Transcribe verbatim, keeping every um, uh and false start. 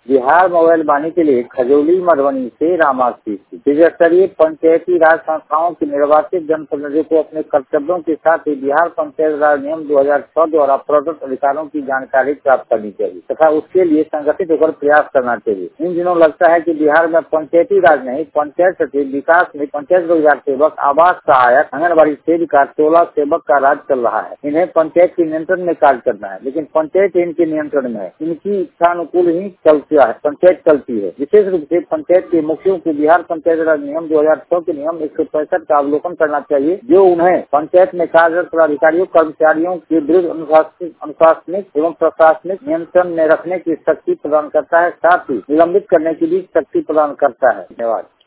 Bihar mobile वाणी के लिए खजौली मधुबनी से रामाशीष। जिला स्तरीय पंचायती राज संस्थाओं के निर्वाचित जनप्रतिनिधियों को अपने कर्तव्यों के साथ ही बिहार पंचायत राज नियम दो हजार छह द्वारा प्रदत्त अधिकारों की जानकारी प्राप्त करनी चाहिए तथा उसके लिए संगठित होकर प्रयास करना चाहिए। इन दिनों लगता है कि बिहार में पंचायती राज नहीं, पंचायत सचिव, विकास में पंचायत रोजगार सेवक, आवास सहायक, आंगनबाड़ी सेविका, टोला सेवक का राज चल रहा है। इन्हें पंचायत के नियंत्रण में कार्य करना है, लेकिन पंचायत इनके नियंत्रण में है। इनकी इच्छा अनुकूल ही चलती है, पंचायत चलती है। विशेष रूप से पंचायत के मुखियों को बिहार पंचायत राज नियम दो हजार छह के नियम एक सौ पैंसठ का अवलोकन करना चाहिए, जो उन्हें पंचायत में कार्यरत पदाधिकारियों कर्मचारियों के विरुद्ध अनुशासनिक एवं प्रशासनिक नियंत्रण में रखने की शक्ति प्रदान करता है, साथ ही निलंबित करने की भी शक्ति प्रदान करता है। धन्यवाद।